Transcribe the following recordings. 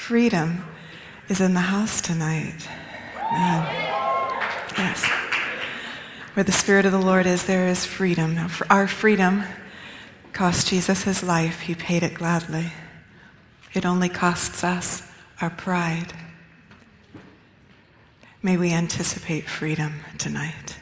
Freedom is in the house tonight. Amen. Yes. Where the Spirit of the Lord is, there is freedom. Now, for our freedom cost Jesus his life. He paid it gladly. It only costs us our pride. May we anticipate freedom tonight.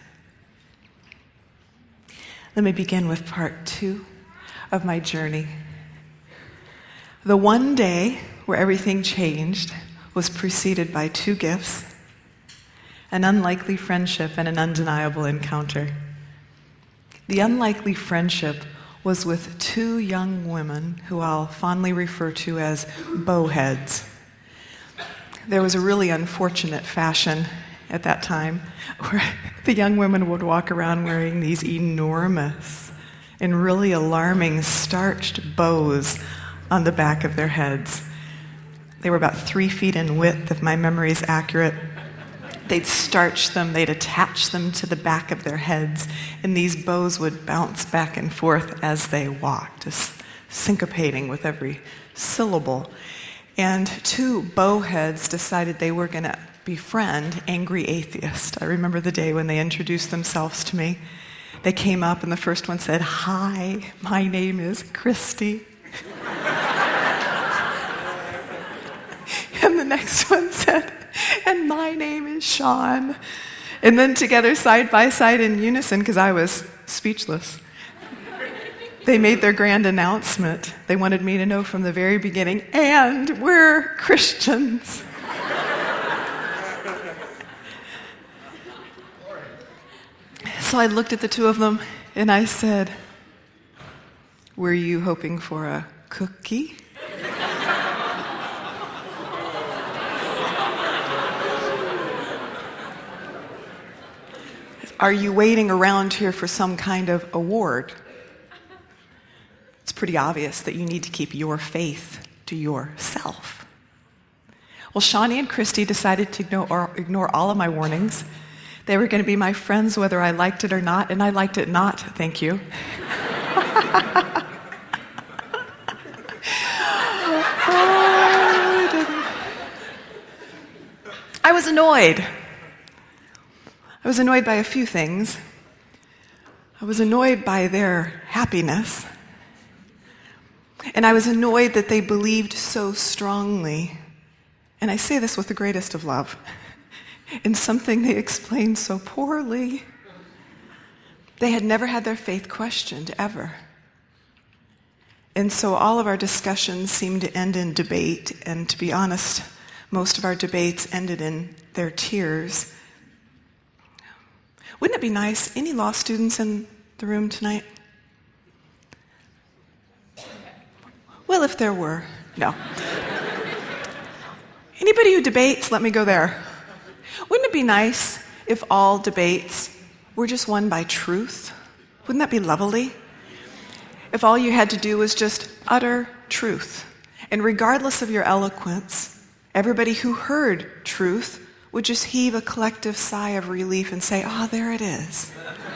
Let me begin with part 2 of my journey. The one day where everything changed was preceded by 2 gifts, an unlikely friendship and an undeniable encounter. The unlikely friendship was with 2 young women who I'll fondly refer to as bowheads. There was a really unfortunate fashion at that time where the young women would walk around wearing these enormous and really alarming starched bows on the back of their heads. They were about 3 feet in width, if my memory is accurate. They'd starch them, they'd attach them to the back of their heads, and these bows would bounce back and forth as they walked, just syncopating with every syllable. And 2 bowheads decided they were going to befriend angry atheists. I remember the day when they introduced themselves to me. They came up, and the first one said, "Hi, my name is Christy." And the next one said, "And my name is Sean." And then together, side by side in unison, because I was speechless, they made their grand announcement. They wanted me to know from the very beginning, "And we're Christians." So I looked at the 2 of them and I said, "Were you hoping for a cookie?" Are you waiting around here for some kind of award? It's pretty obvious that you need to keep your faith to yourself. Well, Shawnee and Christy decided to ignore all of my warnings. They were going to be my friends whether I liked it or not, and I liked it not, thank you. I was annoyed. I was annoyed by a few things. I was annoyed by their happiness. And I was annoyed that they believed so strongly, and I say this with the greatest of love, in something they explained so poorly. They had never had their faith questioned, ever. And so all of our discussions seemed to end in debate, and to be honest, most of our debates ended in their tears. Wouldn't it be nice? Any law students in the room tonight? Well, if there were, no. Anybody who debates, let me go there. Wouldn't it be nice if all debates were just won by truth? Wouldn't that be lovely? If all you had to do was just utter truth, and regardless of your eloquence, everybody who heard truth would just heave a collective sigh of relief and say, "Ah, there it is."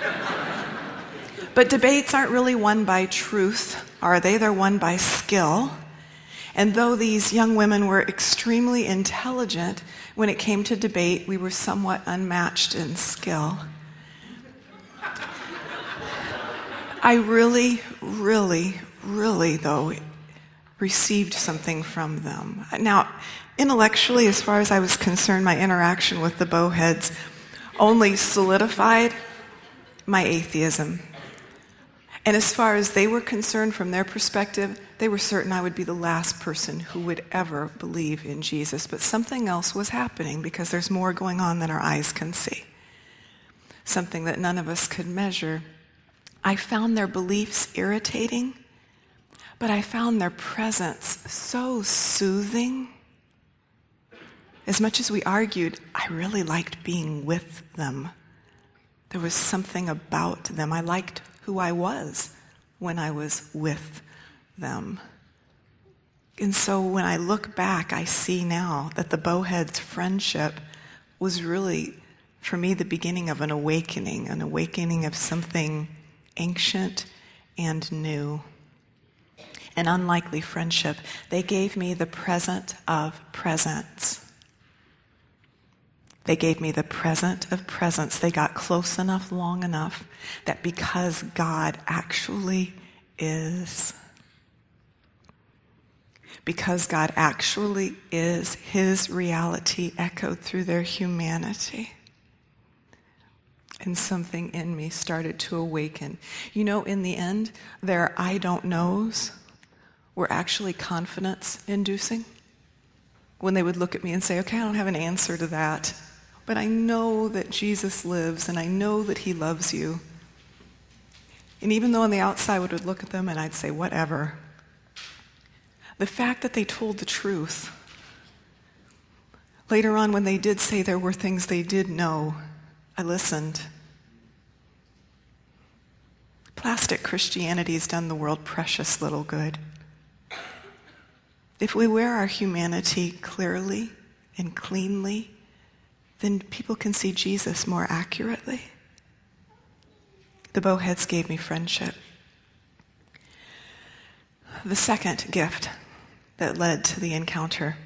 But debates aren't really won by truth, are they? They're won by skill. And though these young women were extremely intelligent, when it came to debate, we were somewhat unmatched in skill. I really, though, received something from them. Now, intellectually, as far as I was concerned, my interaction with the bowheads only solidified my atheism. And as far as they were concerned, from their perspective, they were certain I would be the last person who would ever believe in Jesus. But something else was happening, because there's more going on than our eyes can see. Something that none of us could measure. I found their beliefs irritating, but I found their presence so soothing. As much as we argued, I really liked being with them. There was something about them. I liked who I was when I was with them. And so when I look back, I see now that the bowheads' friendship was really, for me, the beginning of an awakening of something ancient and new. an unlikely friendship. They gave me the present of presents. They gave me the present of presents. They got close enough, long enough, that because God actually is, because God actually is, his reality echoed through their humanity. And something in me started to awaken. You know, in the end, their I don't knows were actually confidence-inducing. When they would look at me and say, okay, I don't have an answer to that, but I know that Jesus lives and I know that he loves you. And even though on the outside I would look at them and I'd say, whatever, the fact that they told the truth, later on when they did say there were things they did know, I listened. Plastic Christianity has done the world precious little good. If we wear our humanity clearly and cleanly, then people can see Jesus more accurately. The Bowheads gave me friendship. The second gift that led to the encounter,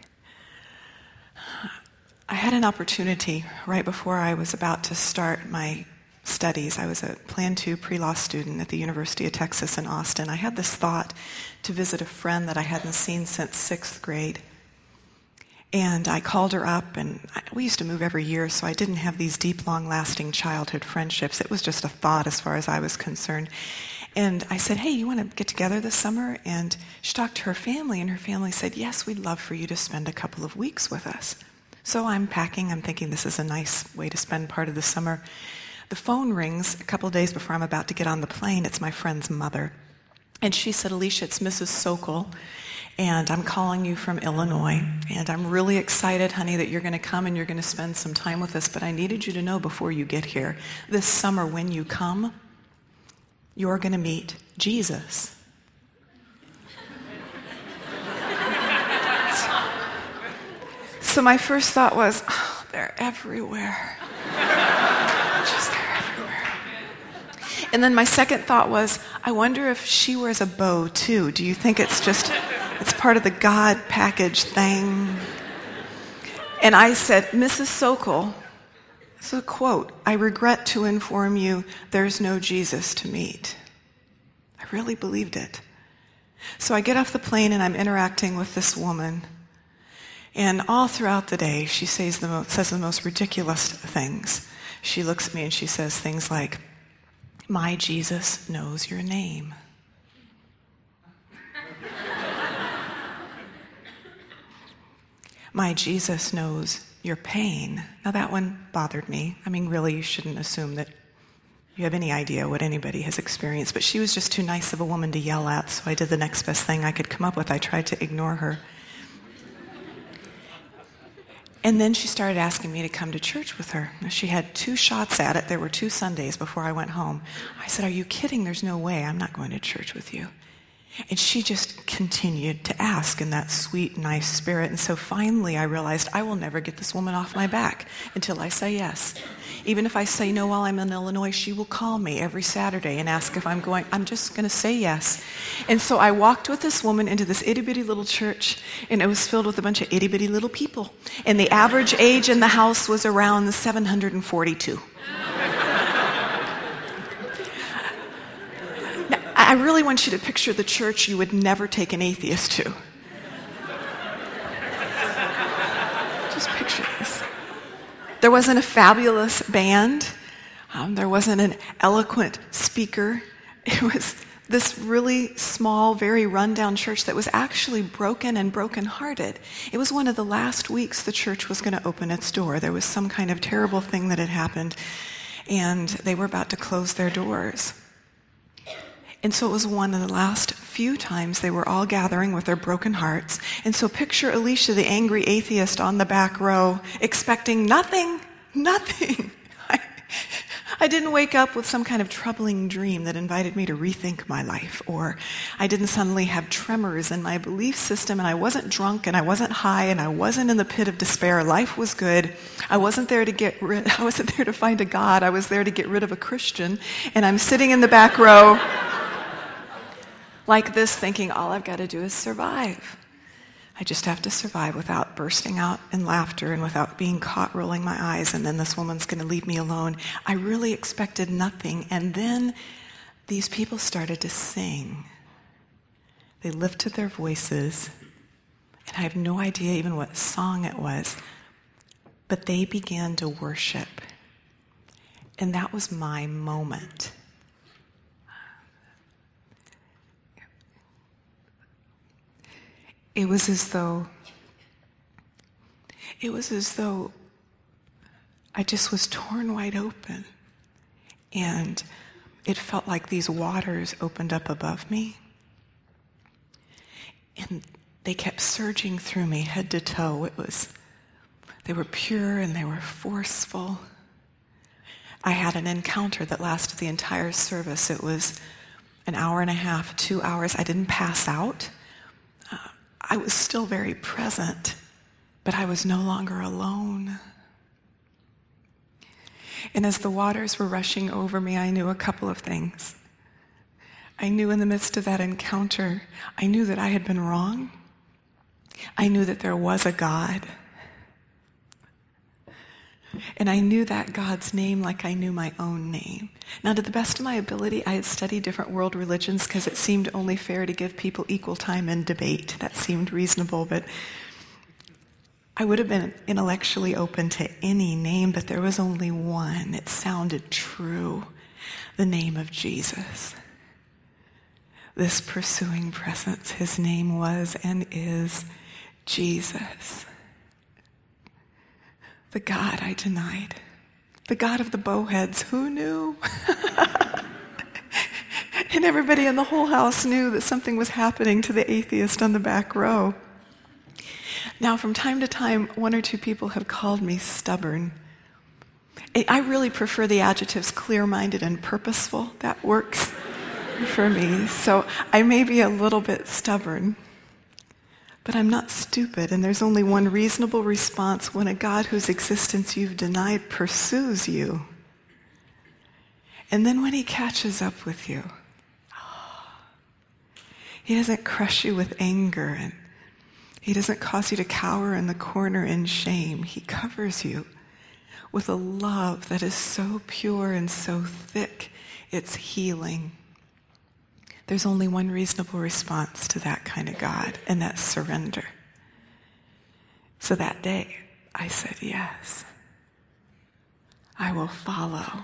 I had an opportunity right before I was about to start my studies. I was a Plan 2 pre-law student at the University of Texas in Austin. I had this thought to visit a friend that I hadn't seen since 6th grade. And I called her up, and we used to move every year, so I didn't have these deep, long-lasting childhood friendships. It was just a thought as far as I was concerned. And I said, hey, you want to get together this summer? And she talked to her family, and her family said, yes, we'd love for you to spend a couple of weeks with us. So I'm packing. I'm thinking this is a nice way to spend part of the summer. The phone rings a couple of days before I'm about to get on the plane. It's my friend's mother. And she said, Alicia, it's Mrs. Sokol, and I'm calling you from Illinois. And I'm really excited, honey, that you're going to come and you're going to spend some time with us. But I needed you to know before you get here, this summer when you come, you're going to meet Jesus. So my first thought was, oh, they're everywhere. Just they're everywhere. And then my second thought was, I wonder if she wears a bow too. Do you think it's part of the God package thing? And I said, Mrs. Sokol, this is a quote, I regret to inform you there's no Jesus to meet. I really believed it. So I get off the plane and I'm interacting with this woman. And all throughout the day, she says the most ridiculous things. She looks at me and she says things like, my Jesus knows your name. My Jesus knows your pain. Now that one bothered me. I mean, really, you shouldn't assume that you have any idea what anybody has experienced. But she was just too nice of a woman to yell at, so I did the next best thing I could come up with. I tried to ignore her. And then she started asking me to come to church with her. Now, she had 2 shots at it. There were 2 Sundays before I went home. I said, are you kidding? There's no way. I'm not going to church with you. And she just continued to ask in that sweet, nice spirit. And so finally I realized I will never get this woman off my back until I say yes. Even if I say no while I'm in Illinois, she will call me every Saturday and ask if I'm going. I'm just going to say yes. And so I walked with this woman into this itty-bitty little church, and it was filled with a bunch of itty-bitty little people. And the average age in the house was around 742. I really want you to picture the church you would never take an atheist to. Just picture this. There wasn't a fabulous band. There wasn't an eloquent speaker. It was this really small, very rundown church that was actually broken and brokenhearted. It was one of the last weeks the church was going to open its door. There was some kind of terrible thing that had happened, and they were about to close their doors. And so it was one of the last few times they were all gathering with their broken hearts. And so picture Alicia, the angry atheist on the back row, expecting nothing. I didn't wake up with some kind of troubling dream that invited me to rethink my life, or I didn't suddenly have tremors in my belief system, and I wasn't drunk, and I wasn't high, and I wasn't in the pit of despair. Life was good. I wasn't there to find a God. I was there to get rid of a Christian, and I'm sitting in the back row like this, thinking all I've got to do is survive. I just have to survive without bursting out in laughter and without being caught rolling my eyes, and then this woman's going to leave me alone. I really expected nothing. And then these people started to sing. They lifted their voices, and I have no idea even what song it was, but they began to worship. And that was my moment. It was as though I just was torn wide open, and it felt like these waters opened up above me, and they kept surging through me head to toe. They were pure and they were forceful. I had an encounter that lasted the entire service. It was an hour and a half, 2 hours. I didn't pass out. I was still very present, but I was no longer alone. And as the waters were rushing over me, I knew a couple of things. I knew in the midst of that encounter, I knew that I had been wrong. I knew that there was a God. And I knew that God's name like I knew my own name. Now, to the best of my ability, I had studied different world religions because it seemed only fair to give people equal time in debate. That seemed reasonable, but I would have been intellectually open to any name, but there was only one. It sounded true. The name of Jesus. This pursuing presence, his name was and is Jesus. The God I denied. The God of the bowheads. Who knew? And everybody in the whole house knew that something was happening to the atheist on the back row. Now, from time to time, one or two people have called me stubborn. I really prefer the adjectives clear-minded and purposeful. That works for me. So I may be a little bit stubborn. But I'm not stupid, and there's only one reasonable response when a God whose existence you've denied pursues you. And then when he catches up with you, he doesn't crush you with anger, and he doesn't cause you to cower in the corner in shame. He covers you with a love that is so pure and so thick, it's healing. There's only one reasonable response to that kind of God, and that's surrender. So that day, I said, yes, I will follow.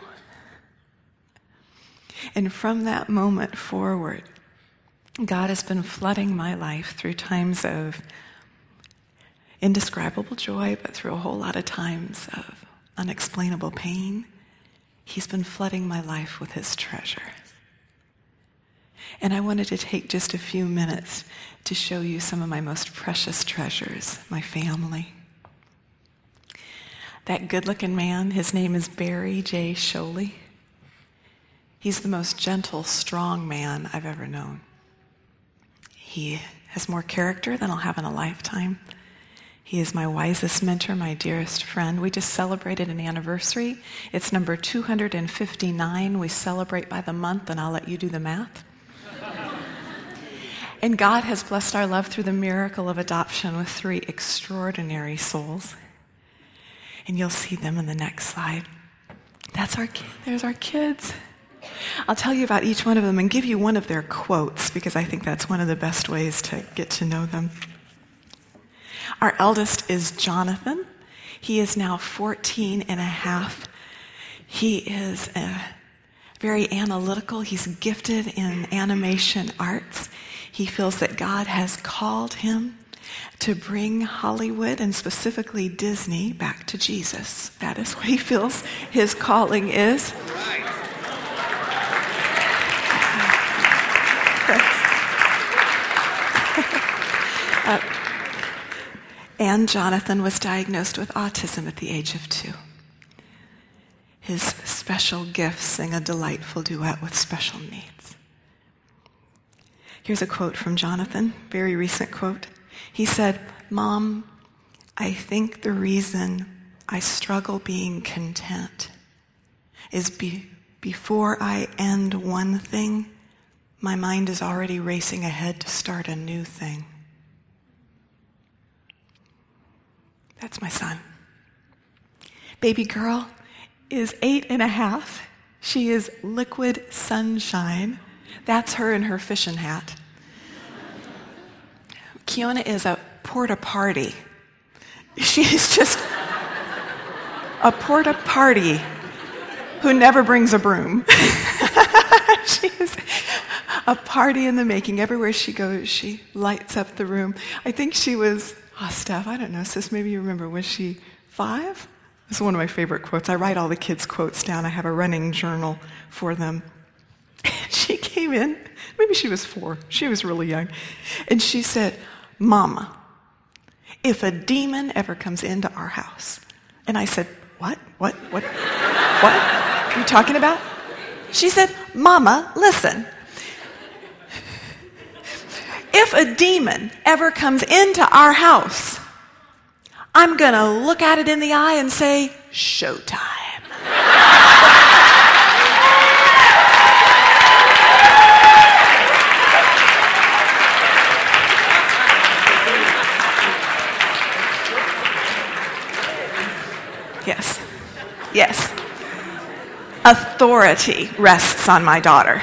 And from that moment forward, God has been flooding my life through times of indescribable joy, but through a whole lot of times of unexplainable pain. He's been flooding my life with his treasure. And I wanted to take just a few minutes to show you some of my most precious treasures, my family. That good-looking man, his name is Barry J. Sholey. He's the most gentle, strong man I've ever known. He has more character than I'll have in a lifetime. He is my wisest mentor, my dearest friend. We just celebrated an anniversary. It's number 259. We celebrate by the month, and I'll let you do the math. And God has blessed our love through the miracle of adoption with 3 extraordinary souls. And you'll see them in the next slide. That's our kid. There's our kids. I'll tell you about each one of them and give you one of their quotes because I think that's one of the best ways to get to know them. Our eldest is Jonathan. He is now 14 and a half. He is very analytical. He's gifted in animation arts. He feels that God has called him to bring Hollywood and specifically Disney back to Jesus. That is what he feels his calling is. And Jonathan was diagnosed with autism at the age of 2. His special gifts sing a delightful duet with special needs. Here's a quote from Jonathan, very recent quote. He said, "Mom, I think the reason I struggle being content is before I end one thing, my mind is already racing ahead to start a new thing. That's my son. Baby girl is 8.5. She is liquid sunshine. That's her in her fishing hat. Kiona is a porta party. She is just a porta party who never brings a broom. She is a party in the making. Everywhere she goes, she lights up the room. I think she was, Steph, I don't know, sis, maybe you remember, was she 5? This is one of my favorite quotes. I write all the kids' quotes down. I have a running journal for them. She came in, maybe she was 4. She was really young. And she said, Mama, if a demon ever comes into our house. And I said, What are you talking about? She said, Mama, listen. If a demon ever comes into our house, I'm going to look at it in the eye and say, showtime. Yes. Authority rests on my daughter.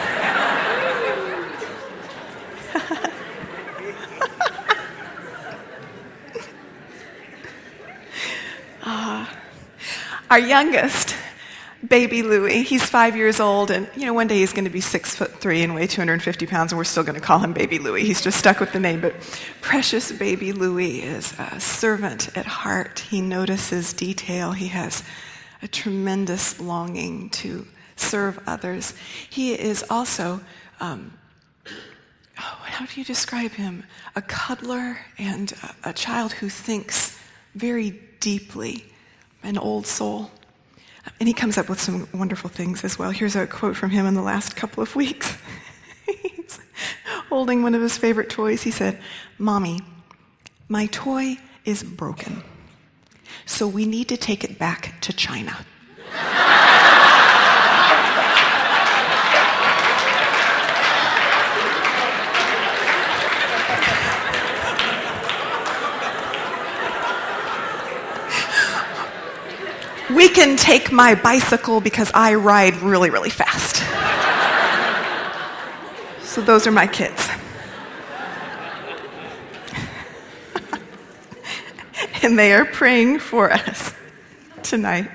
Our youngest, baby Louie, he's 5 years old, and one day he's going to be 6'3" and weigh 250 pounds, and we're still going to call him baby Louie. He's just stuck with the name, but precious baby Louie is a servant at heart. He notices detail. He has a tremendous longing to serve others. He is also, how do you describe him? A cuddler and a child who thinks very deeply, an old soul. And he comes up with some wonderful things as well. Here's a quote from him in the last couple of weeks. He's holding one of his favorite toys. He said, Mommy, my toy is broken, so we need to take it back to China. We can take my bicycle because I ride really, really fast. So those are my kids. And they are praying for us tonight.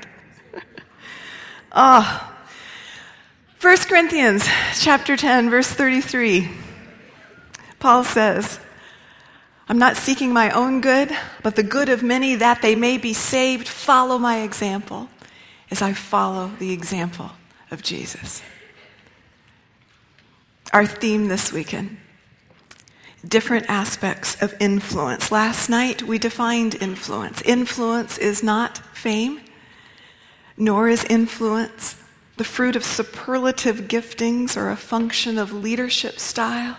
1 Corinthians chapter 10, verse 33. Paul says, I'm not seeking my own good, but the good of many that they may be saved. Follow my example as I follow the example of Jesus. Our theme this weekend, different aspects of influence. Last night we defined influence. Influence is not fame, nor is influence the fruit of superlative giftings or a function of leadership style.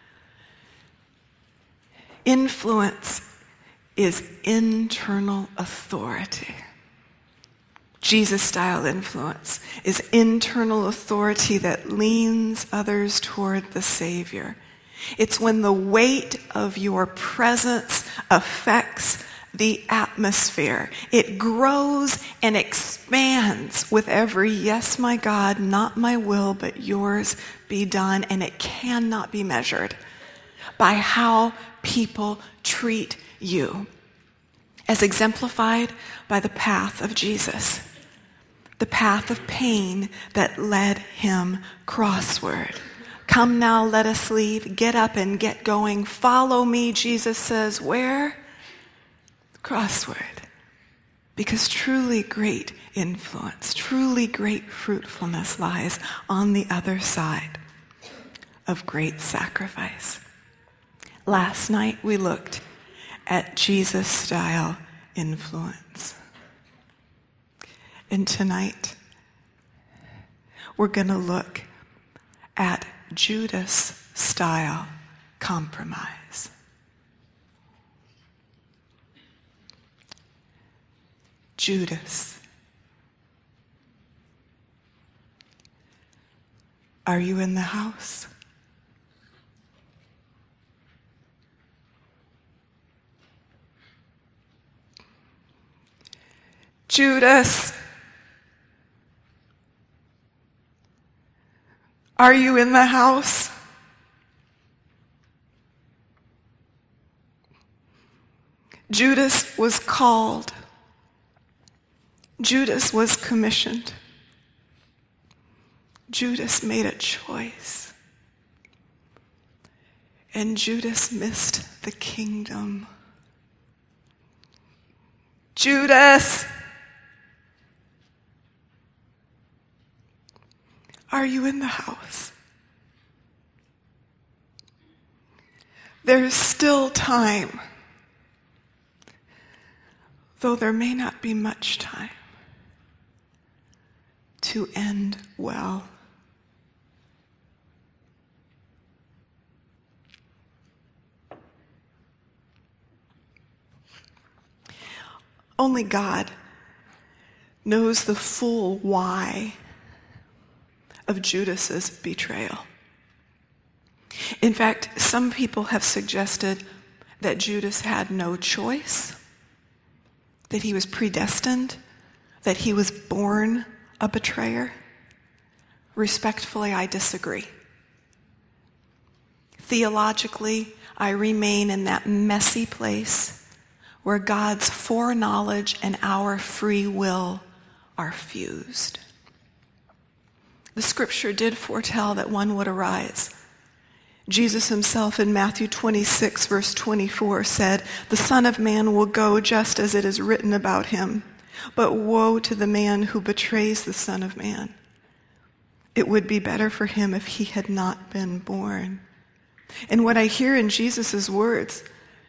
Influence is internal authority. Jesus-style influence is internal authority that leans others toward the Savior. It's when the weight of your presence affects the atmosphere. It grows and expands with every, yes, my God, not my will, but yours be done. And it cannot be measured by how people treat you, as exemplified by the path of Jesus, the path of pain that led him crossward. Come now, let us leave. Get up and get going. Follow me, Jesus says. Where? Crossward. Because truly great influence, truly great fruitfulness lies on the other side of great sacrifice. Last night we looked at Jesus-style influence. And tonight we're going to look at Judas-style compromise. Judas. Are you in the house? Judas, are you in the house? Judas was called. Judas was commissioned. Judas made a choice. And Judas missed the kingdom. Judas, are you in the house? There's still time, though there may not be much time, to end well. Only God knows the full why of Judas's betrayal. In fact, some people have suggested that Judas had no choice, that he was predestined, that he was born a betrayer. Respectfully, I disagree. Theologically, I remain in that messy place where God's foreknowledge and our free will are fused. The scripture did foretell that one would arise. Jesus himself in Matthew 26, verse 24 said, "The Son of Man will go just as it is written about him. But woe to the man who betrays the Son of Man. It would be better for him if he had not been born." And what I hear in Jesus' words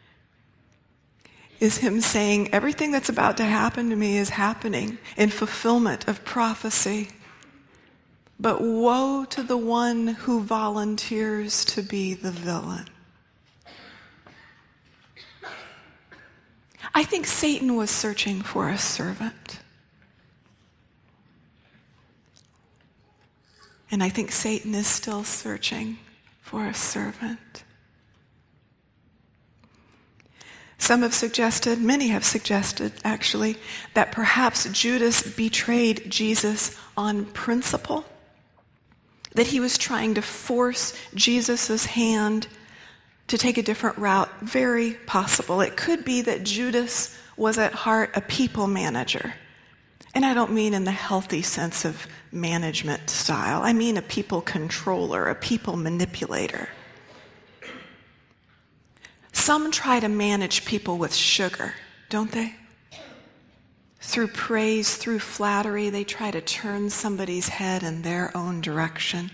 is him saying, everything that's about to happen to me is happening in fulfillment of prophecy. But woe to the one who volunteers to be the villain. I think Satan was searching for a servant. And I think Satan is still searching for a servant. Some have suggested, many have suggested actually, that perhaps Judas betrayed Jesus on principle, that he was trying to force Jesus' hand to take a different route. Very possible. It could be that Judas was at heart a people manager. And I don't mean in the healthy sense of management style. I mean a people controller, a people manipulator. Some try to manage people with sugar, don't they? Through praise, through flattery, they try to turn somebody's head in their own direction.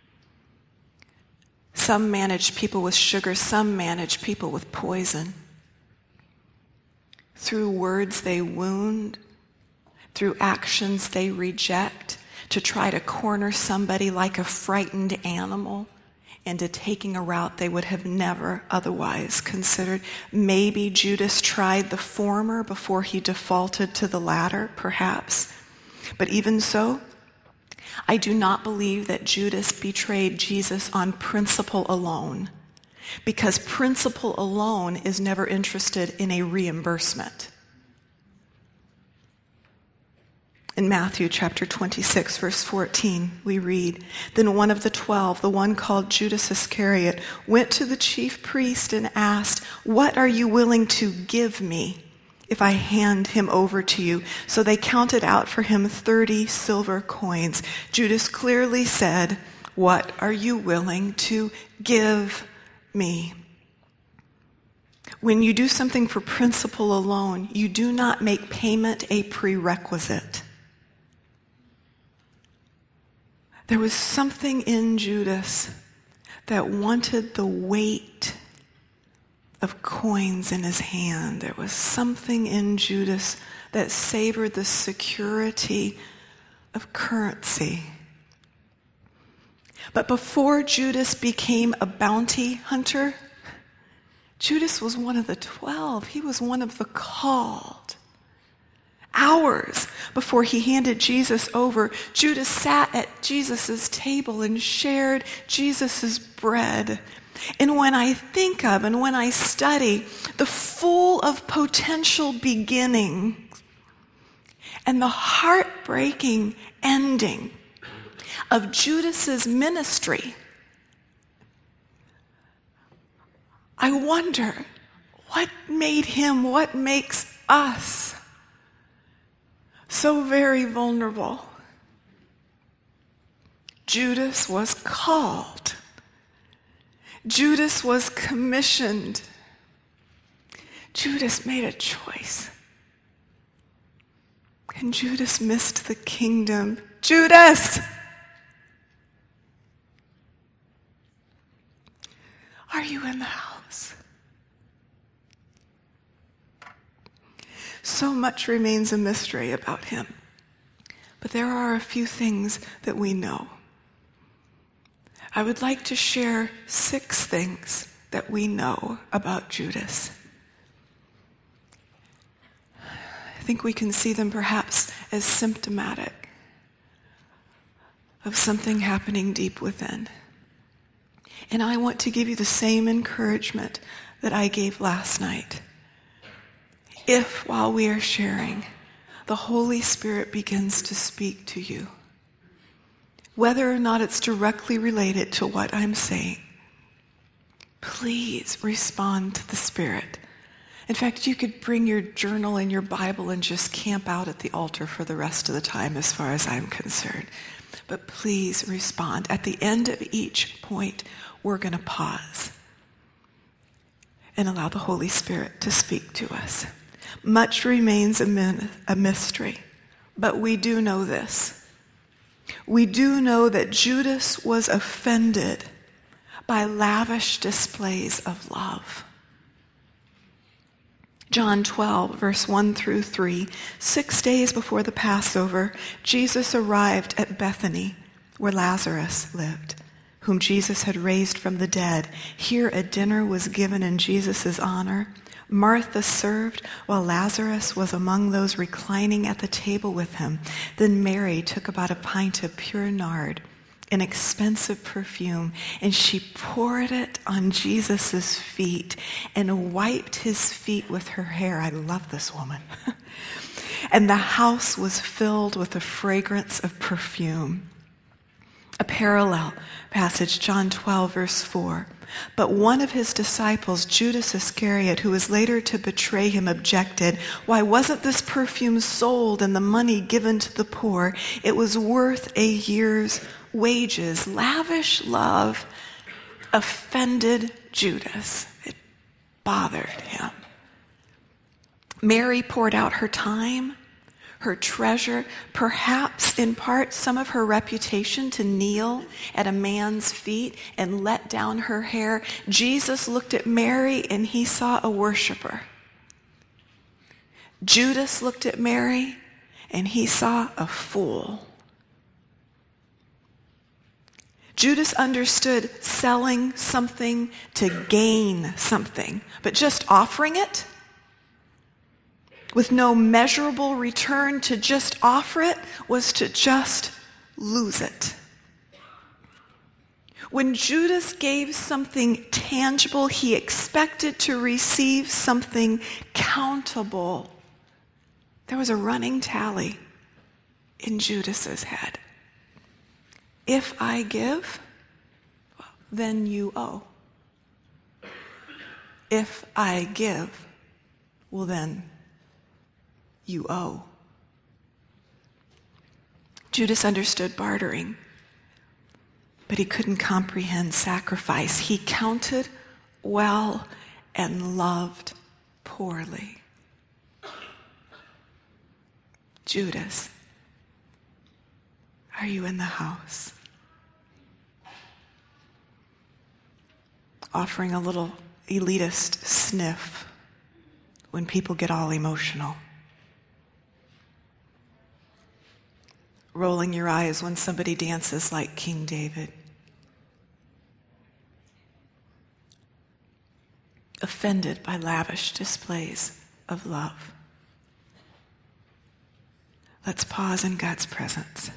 Some manage people with sugar, some manage people with poison. Through words they wound, through actions they reject, to try to corner somebody like a frightened animal into taking a route they would have never otherwise considered. Maybe Judas tried the former before he defaulted to the latter, perhaps. But even so, I do not believe that Judas betrayed Jesus on principle alone, because principle alone is never interested in a reimbursement. In Matthew chapter 26, verse 14, we read, "Then one of the 12, the one called Judas Iscariot, went to the chief priest and asked, 'What are you willing to give me if I hand him over to you?' So they counted out for him 30 silver coins. Judas clearly said, 'What are you willing to give me?'" When you do something for principle alone, you do not make payment a prerequisite. There was something in Judas that wanted the weight of coins in his hand. There was something in Judas that savored the security of currency. But before Judas became a bounty hunter, Judas was one of the 12. He was one of the called. Hours before he handed Jesus over, Judas sat at Jesus' table and shared Jesus' bread. And when I think of and when I study the full of potential beginnings And the heartbreaking ending of Judas's ministry, I wonder what made him, what makes us so very vulnerable. Judas was called. Judas was commissioned. Judas made a choice. And Judas missed the kingdom. Judas! Are you in the house? So much remains a mystery about him. But there are a few things that we know. I would like to share 6 things that we know about Judas. I think we can see them perhaps as symptomatic of something happening deep within. And I want to give you the same encouragement that I gave last night. If, while we are sharing, the Holy Spirit begins to speak to you, whether or not it's directly related to what I'm saying, please respond to the Spirit. In fact, you could bring your journal and your Bible and just camp out at the altar for the rest of the time as far as I'm concerned. But please respond. At the end of each point, we're going to pause and allow the Holy Spirit to speak to us. Much remains a mystery, but we do know this. We do know that Judas was offended by lavish displays of love. John 12, verse 1 through 3, 6 days before the Passover, Jesus arrived at Bethany, where Lazarus lived, whom Jesus had raised from the dead. Here a dinner was given in Jesus' honor. Martha served, while Lazarus was among those reclining at the table with him. Then Mary took about a pint of pure nard, an expensive perfume, and she poured it on Jesus' feet and wiped his feet with her hair. I love this woman. And the house was filled with the fragrance of perfume. A parallel passage, John 12, verse 4. But one of his disciples, Judas Iscariot, who was later to betray him, objected, "Why wasn't this perfume sold and the money given to the poor? It was worth a year's wages." Lavish love offended Judas. It bothered him. Mary poured out her time, her treasure, perhaps in part some of her reputation, to kneel at a man's feet and let down her hair. Jesus looked at Mary and he saw a worshiper. Judas looked at Mary and he saw a fool. Judas understood selling something to gain something, but just offering it with no measurable return, to just offer it was to just lose it. When Judas gave something tangible, he expected to receive something countable. There was a running tally in Judas's head. If I give, then you owe. If I give, well then you owe. Judas understood bartering, but he couldn't comprehend sacrifice. He counted well and loved poorly. Judas, are you in the house? Offering a little elitist sniff when people get all emotional. Rolling your eyes when somebody dances like King David. Offended by lavish displays of love. Let's pause in God's presence.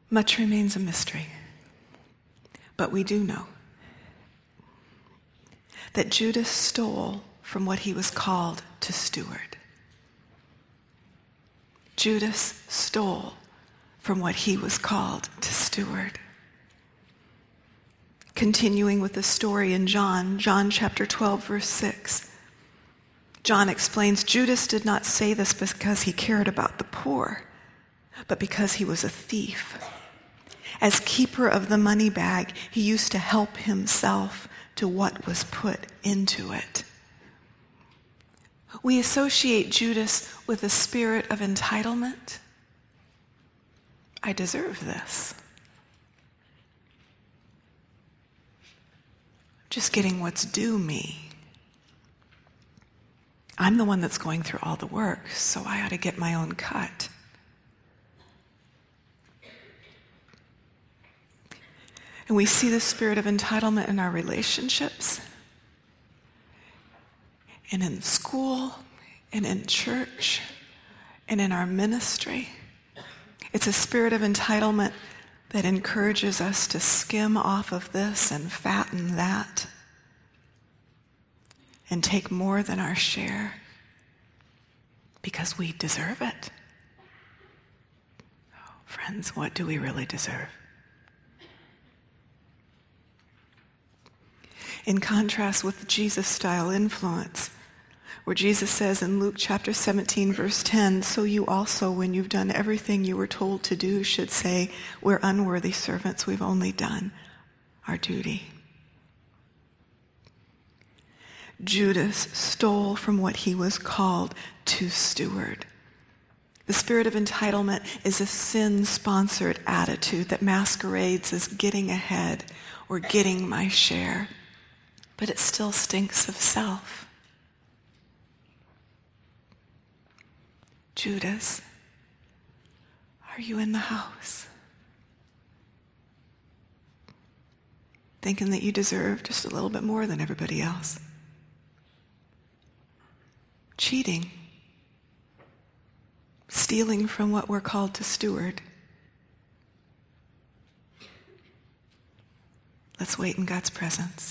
Much remains a mystery, but we do know that Judas stole from what he was called to steward. Judas stole from what he was called to steward. Continuing with the story in John chapter 12, verse 6. John explains, Judas did not say this because he cared about the poor, but because he was a thief. As keeper of the money bag, he used to help himself to what was put into it. We associate Judas with a spirit of entitlement. I deserve this. Just getting what's due me. I'm the one that's going through all the work, so I ought to get my own cut. And we see the spirit of entitlement in our relationships, and in school, and in church, and in our ministry. It's a spirit of entitlement that encourages us to skim off of this and fatten that and take more than our share because we deserve it. Oh, friends, what do we really deserve? In contrast with the Jesus-style influence, where Jesus says in Luke chapter 17, verse 10, so you also, when you've done everything you were told to do, should say, we're unworthy servants, we've only done our duty. Judas stole from what he was called to steward. The spirit of entitlement is a sin-sponsored attitude that masquerades as getting ahead or getting my share, but it still stinks of self. Judas, are you in the house? Thinking that you deserve just a little bit more than everybody else. Cheating. Stealing from what we're called to steward. Let's wait in God's presence.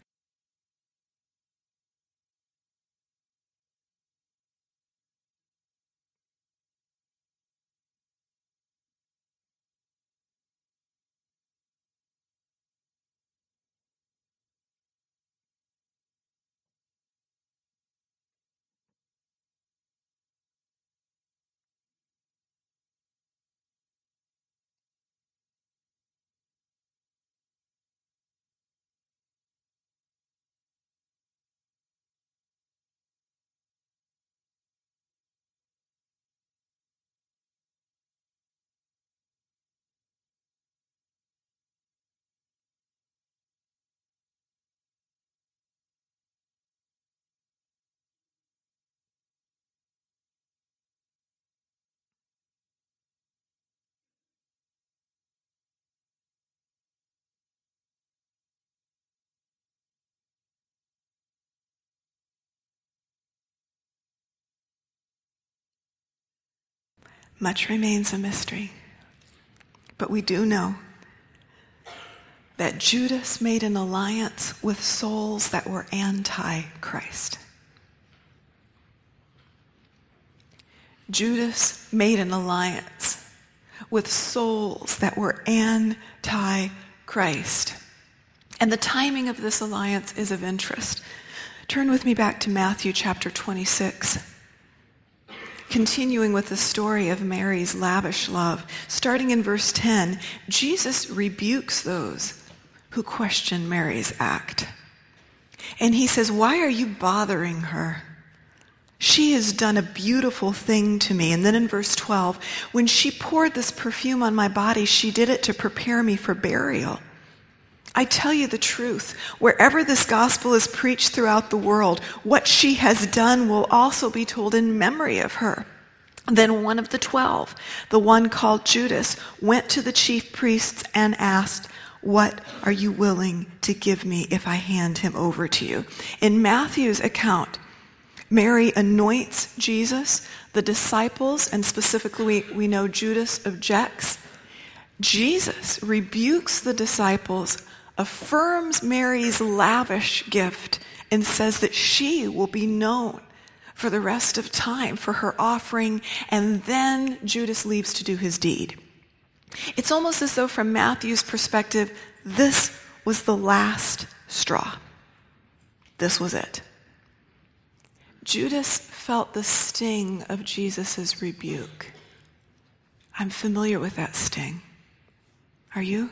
Much remains a mystery, but we do know that Judas made an alliance with souls that were anti-Christ. Judas made an alliance with souls that were anti-Christ. And the timing of this alliance is of interest. Turn with me back to Matthew chapter 26. Continuing with the story of Mary's lavish love, starting in verse 10, Jesus rebukes those who question Mary's act. And he says, why are you bothering her? She has done a beautiful thing to me. And then in verse 12, when she poured this perfume on my body, she did it to prepare me for burial. I tell you the truth, wherever this gospel is preached throughout the world, what she has done will also be told in memory of her. Then one of the 12, the one called Judas, went to the chief priests and asked, what are you willing to give me if I hand him over to you? In Matthew's account, Mary anoints Jesus. The disciples, and specifically we know Judas, objects. Jesus rebukes the disciples, affirms Mary's lavish gift, and says that she will be known for the rest of time for her offering, and then Judas leaves to do his deed. It's almost as though from Matthew's perspective, this was the last straw. This was it. Judas felt the sting of Jesus' rebuke. I'm familiar with that sting. Are you?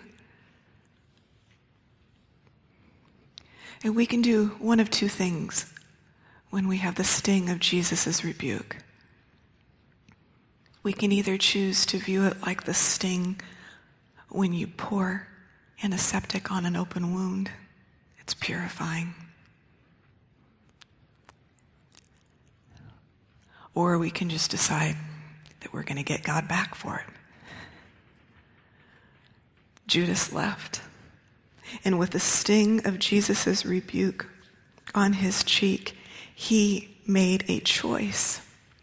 And we can do one of two things when we have the sting of Jesus' rebuke. We can either choose to view it like the sting when you pour antiseptic on an open wound. It's purifying. Or we can just decide that we're going to get God back for it. Judas left, and with the sting of Jesus' rebuke on his cheek, he made a choice.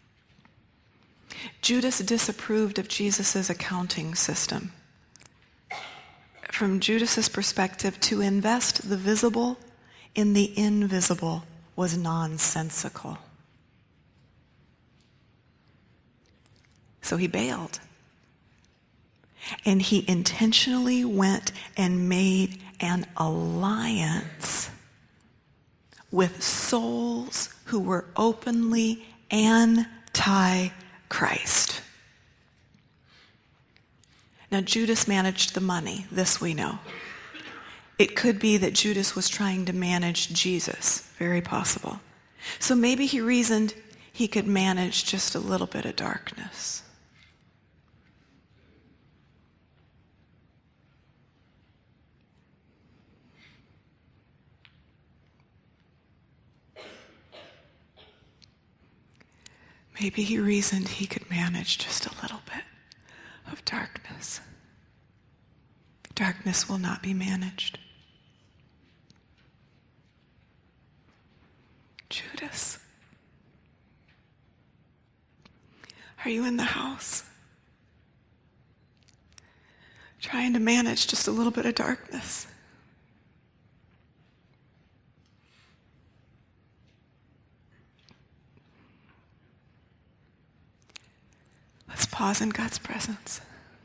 Judas disapproved of Jesus' accounting system. From Judas' perspective, to invest the visible in the invisible was nonsensical. So he bailed. And he intentionally went and made an alliance with souls who were openly anti-Christ. Now, Judas managed the money. This we know. It could be that Judas was trying to manage Jesus. Very possible. So maybe he reasoned he could manage just a little bit of darkness. Maybe he reasoned he could manage just a little bit of darkness. Darkness will not be managed. Judas, are you in the house? Trying to manage just a little bit of darkness. Let's pause in God's presence.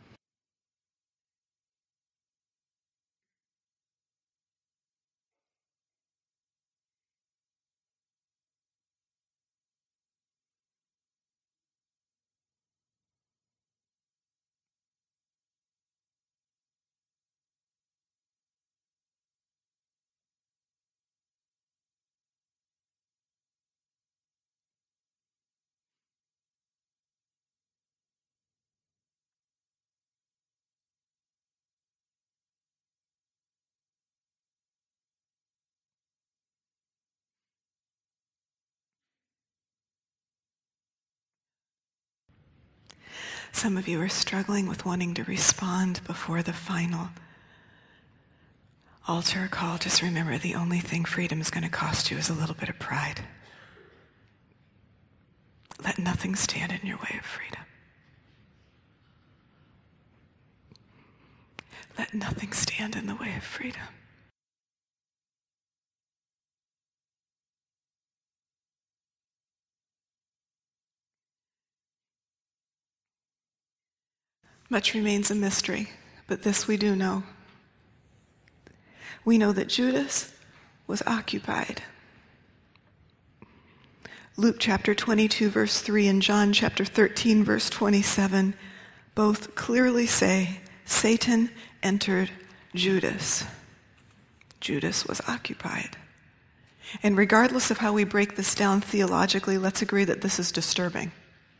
Some of you are struggling with wanting to respond before the final altar call. Just remember, the only thing freedom is going to cost you is a little bit of pride. Let nothing stand in your way of freedom. Let nothing stand in the way of freedom. Much remains a mystery, but this we do know. We know that Judas was occupied. Luke chapter 22, verse 3, and John chapter 13, verse 27, both clearly say, Satan entered Judas. Judas was occupied. And regardless of how we break this down theologically, let's agree that this is disturbing.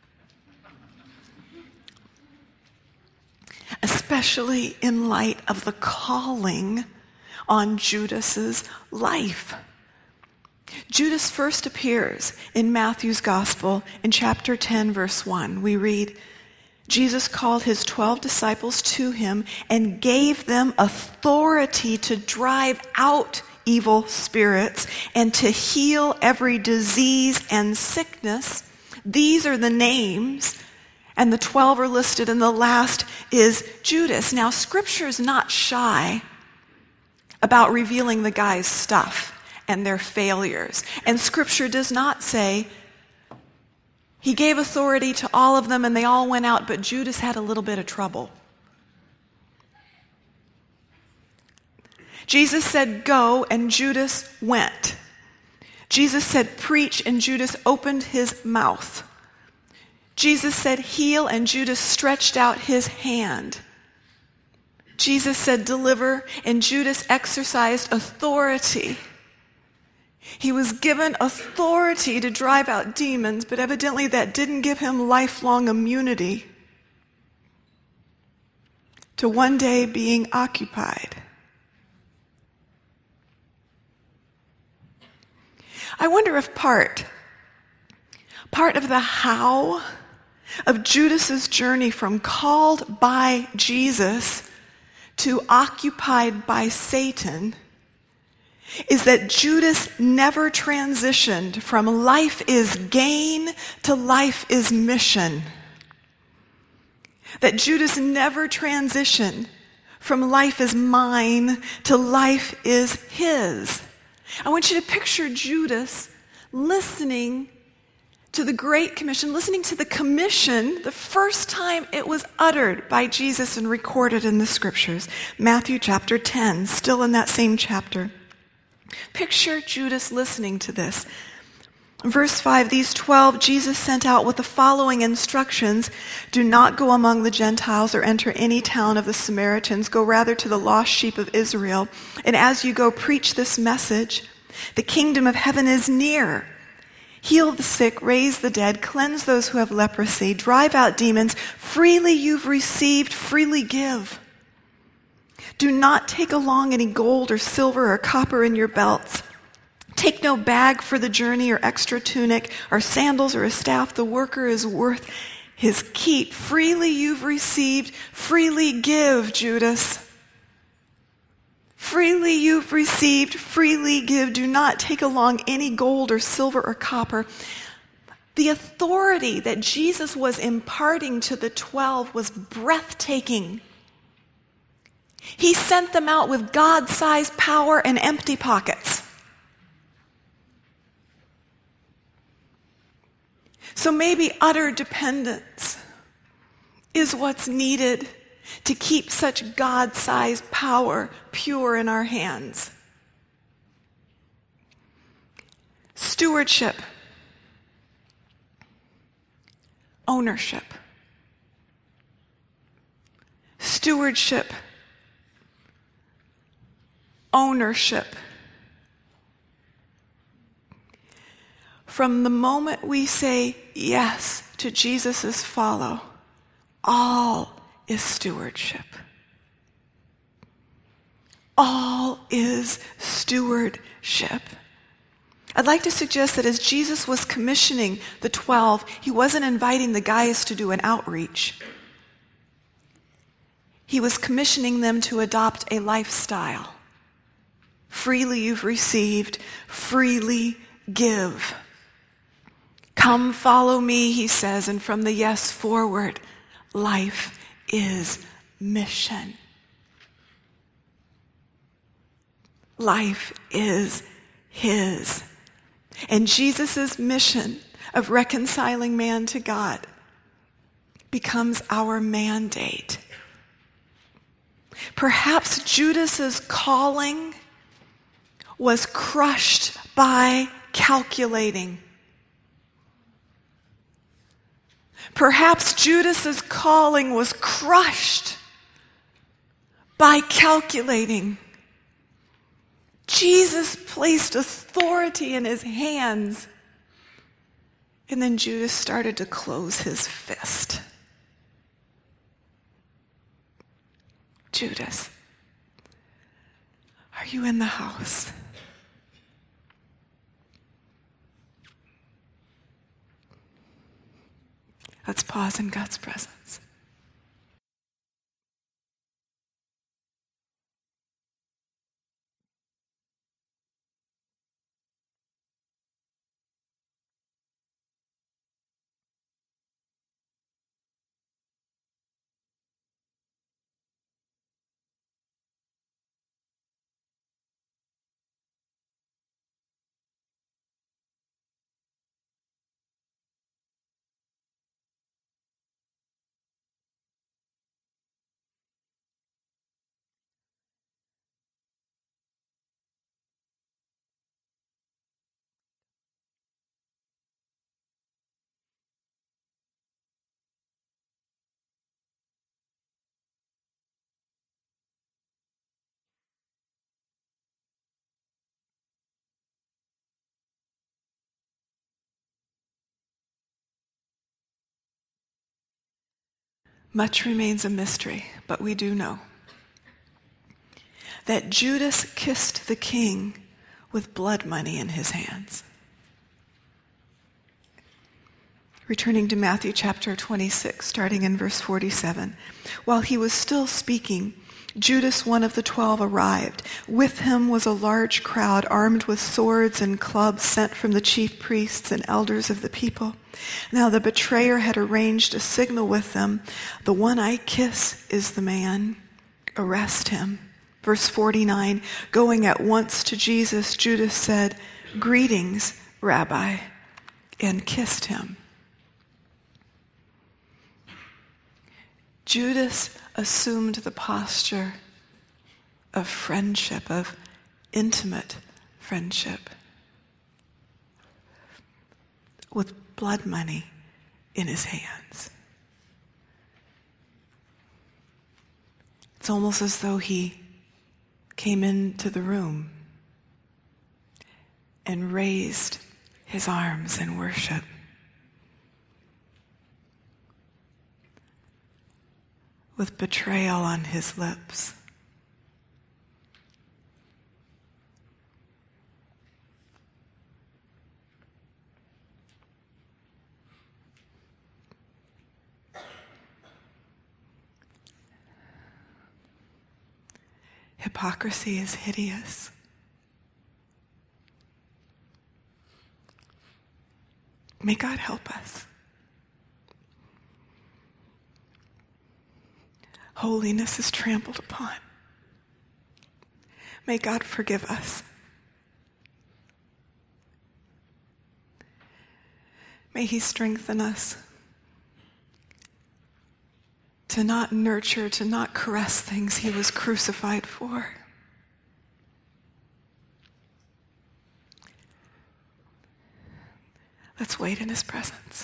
Especially in light of the calling on Judas's life. Judas first appears in Matthew's Gospel in chapter 10, verse 1. We read, Jesus called his 12 disciples to him and gave them authority to drive out evil spirits and to heal every disease and sickness. These are the names, and the 12 are listed in the last is Judas. Now, Scripture's not shy about revealing the guy's stuff and their failures. And Scripture does not say he gave authority to all of them and they all went out, but Judas had a little bit of trouble. Jesus said, go, and Judas went. Jesus said, preach, and Judas opened his mouth. Jesus said, heal, and Judas stretched out his hand. Jesus said, deliver, and Judas exercised authority. He was given authority to drive out demons, but evidently that didn't give him lifelong immunity to one day being occupied. I wonder if part of the how of Judas's journey from called by Jesus to occupied by Satan is that Judas never transitioned from life is gain to life is mission. That Judas never transitioned from life is mine to life is his. I want you to picture Judas listening to the Great Commission, listening to the commission the first time it was uttered by Jesus and recorded in the Scriptures. Matthew chapter 10, still in that same chapter. Picture Judas listening to this. Verse 5, these 12 Jesus sent out with the following instructions. Do not go among the Gentiles or enter any town of the Samaritans. Go rather to the lost sheep of Israel. And as you go, preach this message. The kingdom of heaven is near. Heal the sick, raise the dead, cleanse those who have leprosy, drive out demons. Freely you've received, freely give. Do not take along any gold or silver or copper in your belts. Take no bag for the journey or extra tunic or sandals or a staff. The worker is worth his keep. Freely you've received, freely give, Judas. Freely you've received, freely give. Do not take along any gold or silver or copper. The authority that Jesus was imparting to the 12 was breathtaking. He sent them out with God-sized power and empty pockets. So maybe utter dependence is what's needed to keep such God-sized power pure in our hands. Stewardship. Ownership. Stewardship. Ownership. From the moment we say yes to Jesus' follow, all is stewardship. All is stewardship. I'd like to suggest that as Jesus was commissioning the 12, he wasn't inviting the guys to do an outreach. He was commissioning them to adopt a lifestyle. Freely you've received, freely give. Come follow me, he says, and from the yes forward, life is mission. Life is his. And Jesus' mission of reconciling man to God becomes our mandate. Perhaps Judas's calling was crushed by calculating. Perhaps Judas's calling was crushed by calculating. Jesus placed authority in his hands, and then Judas started to close his fist. Judas, are you in the house? Let's pause in God's presence. Much remains a mystery, but we do know that Judas kissed the king with blood money in his hands. Returning to Matthew chapter 26, starting in verse 47. While he was still speaking, Judas, one of the 12, arrived. With him was a large crowd armed with swords and clubs sent from the chief priests and elders of the people. Now the betrayer had arranged a signal with them. The one I kiss is the man. Arrest him. Verse 49, going at once to Jesus, Judas said, "Greetings, Rabbi," and kissed him. Judas assumed the posture of friendship, of intimate friendship, with blood money in his hands. It's almost as though he came into the room and raised his arms in worship. With betrayal on his lips. Hypocrisy is hideous. May God help us. Holiness is trampled upon. May God forgive us. May He strengthen us to not nurture, to not caress things He was crucified for. Let's wait in His presence.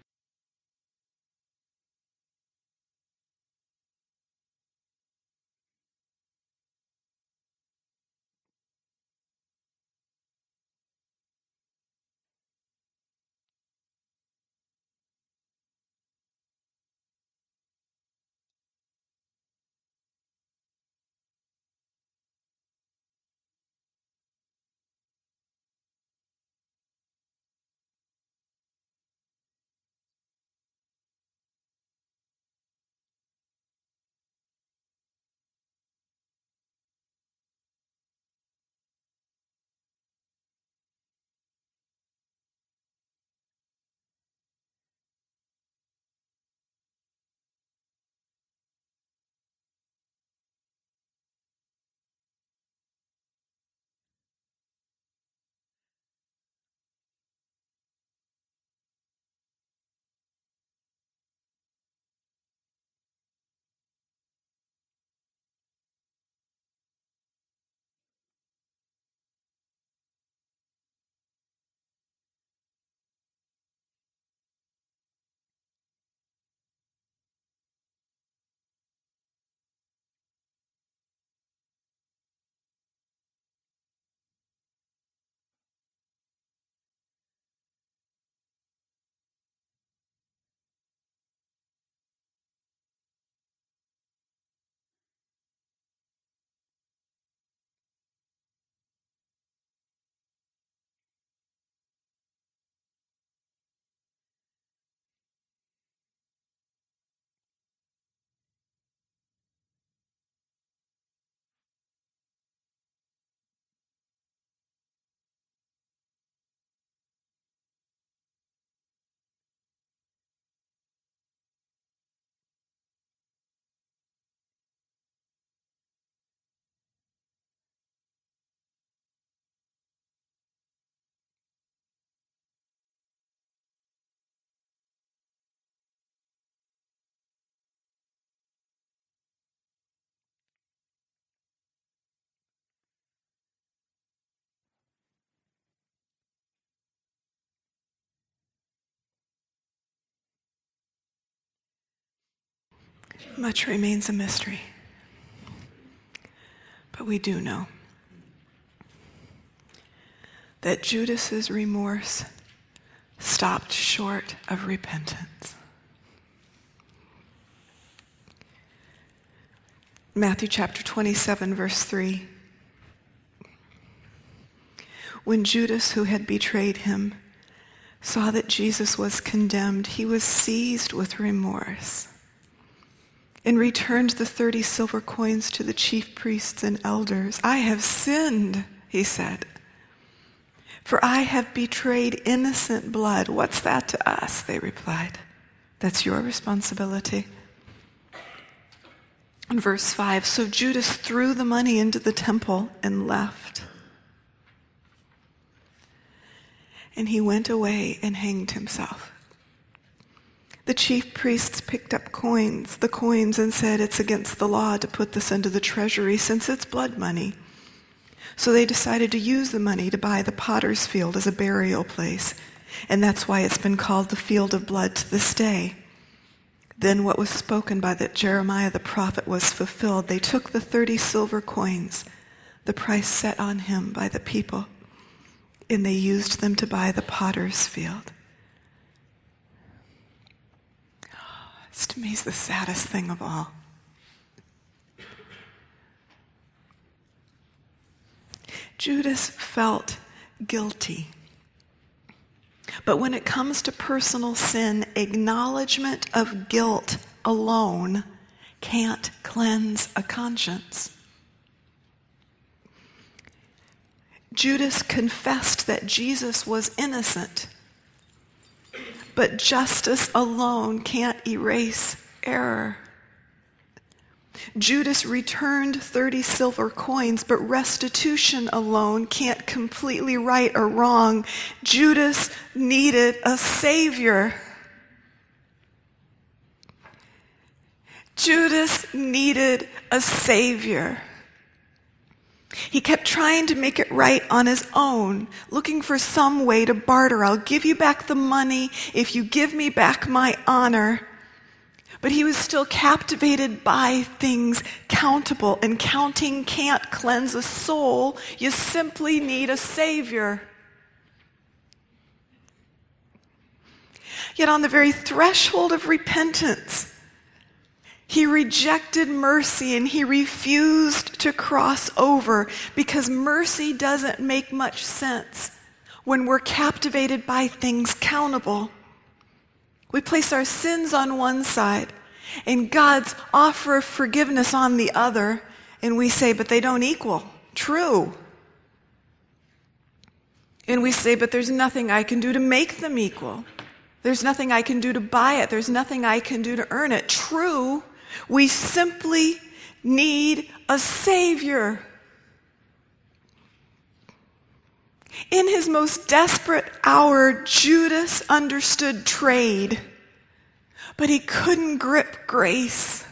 Much remains a mystery, but we do know that Judas's remorse stopped short of repentance. Matthew chapter 27, verse 3. When Judas, who had betrayed him, saw that Jesus was condemned, he was seized with remorse and returned the 30 silver coins to the chief priests and elders. I have sinned, he said, for I have betrayed innocent blood. What's that to us? They replied. That's your responsibility. In verse 5, so Judas threw the money into the temple and left. And he went away and hanged himself. The chief priests picked up the coins, and said, it's against the law to put this into the treasury since it's blood money. So they decided to use the money to buy the potter's field as a burial place. And that's why it's been called the field of blood to this day. Then what was spoken by Jeremiah the prophet was fulfilled. They took the 30 silver coins, the price set on him by the people, and they used them to buy the potter's field. This to me is the saddest thing of all. Judas felt guilty. But when it comes to personal sin, acknowledgement of guilt alone can't cleanse a conscience. Judas confessed that Jesus was innocent, but justice alone can't erase error. Judas returned 30 silver coins, but restitution alone can't completely right a wrong. Judas needed a savior. Judas needed a savior. He kept trying to make it right on his own, looking for some way to barter. I'll give you back the money if you give me back my honor. But he was still captivated by things countable, and counting can't cleanse a soul. You simply need a savior. Yet on the very threshold of repentance, he rejected mercy and he refused to cross over, because mercy doesn't make much sense when we're captivated by things countable. We place our sins on one side and God's offer of forgiveness on the other, and we say, but they don't equal. True. And we say, but there's nothing I can do to make them equal. There's nothing I can do to buy it. There's nothing I can do to earn it. True. We simply need a savior. In his most desperate hour, Judas understood trade, but he couldn't grip grace.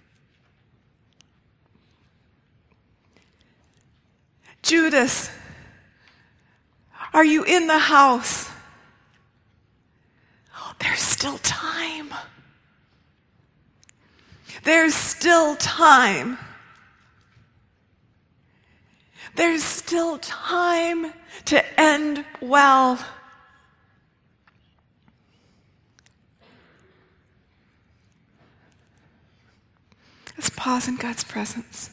Judas, are you in the house? Oh, there's still time. There's still time. There's still time to end well. Let's pause in God's presence.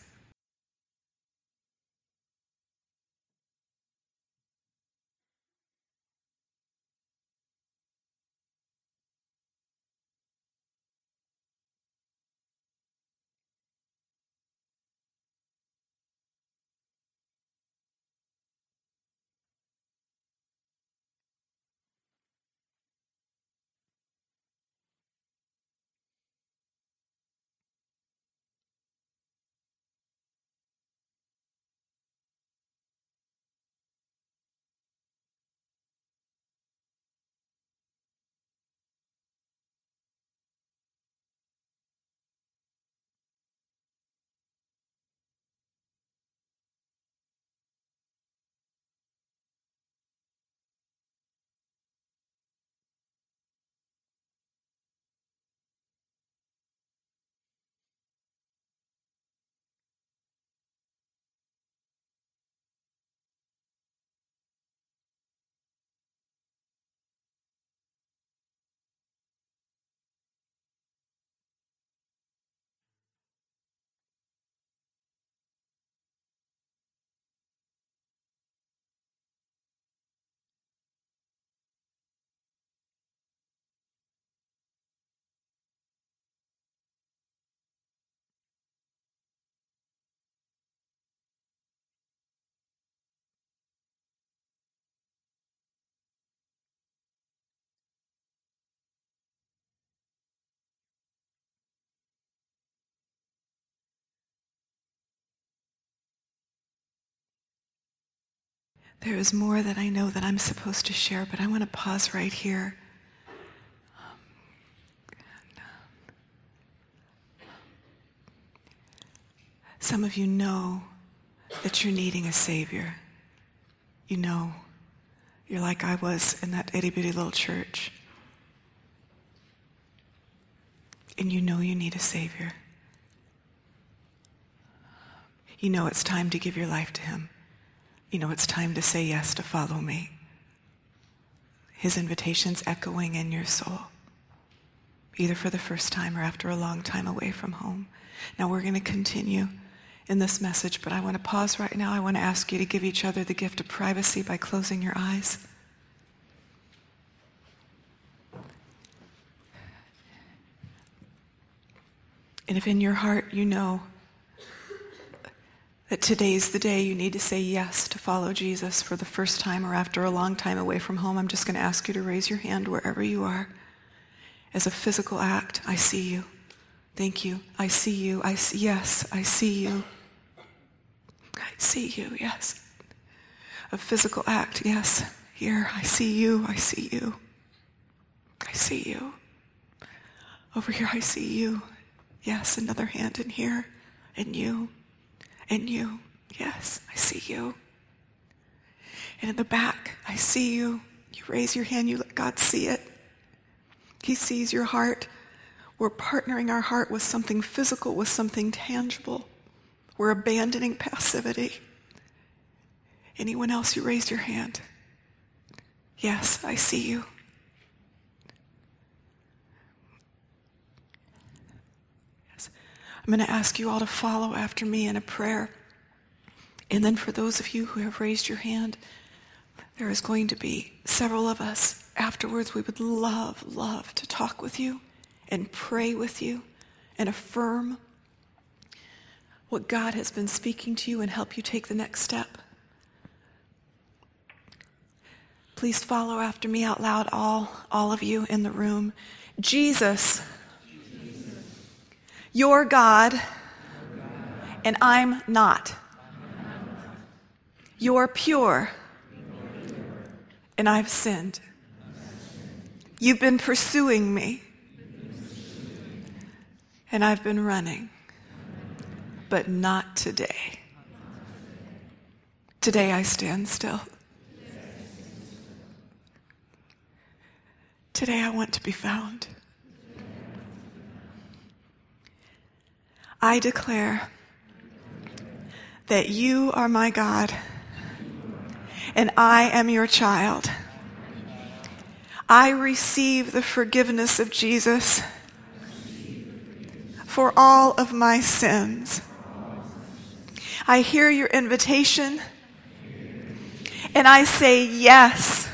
There is more that I know that I'm supposed to share, but I want to pause right here. Some of you know that you're needing a Savior. You know. You're like I was in that itty-bitty little church. And you know you need a Savior. You know it's time to give your life to Him. You know it's time to say yes to follow me. His invitation's echoing in your soul, either for the first time or after a long time away from home. Now we're going to continue in this message, but I want to pause right now. I want to ask you to give each other the gift of privacy by closing your eyes. And if in your heart you know that today's the day you need to say yes to follow Jesus for the first time or after a long time away from home, I'm just going to ask you to raise your hand wherever you are. As a physical act, I see you. Thank you. I see you. Yes, I see you. I see you, yes. A physical act, yes. Here, I see you. I see you. I see you. Over here, I see you. Yes, another hand in here. And you. And you. Yes, I see you. And in the back, I see you. You raise your hand, you let God see it. He sees your heart. We're partnering our heart with something physical, with something tangible. We're abandoning passivity. Anyone else, you raised your hand? Yes, I see you. Yes. I'm going to ask you all to follow after me in a prayer. And then for those of you who have raised your hand, there is going to be several of us afterwards. We would love to talk with you and pray with you and affirm what God has been speaking to you and help you take the next step. Please follow after me out loud, all of you in the room. Jesus, you're God, and I'm not. You're pure, and I've sinned. You've been pursuing me, and I've been running, but not today. Today I stand still. Today I want to be found. I declare that you are my God, and I am your child. I receive the forgiveness of Jesus for all of my sins. I hear your invitation, and I say yes.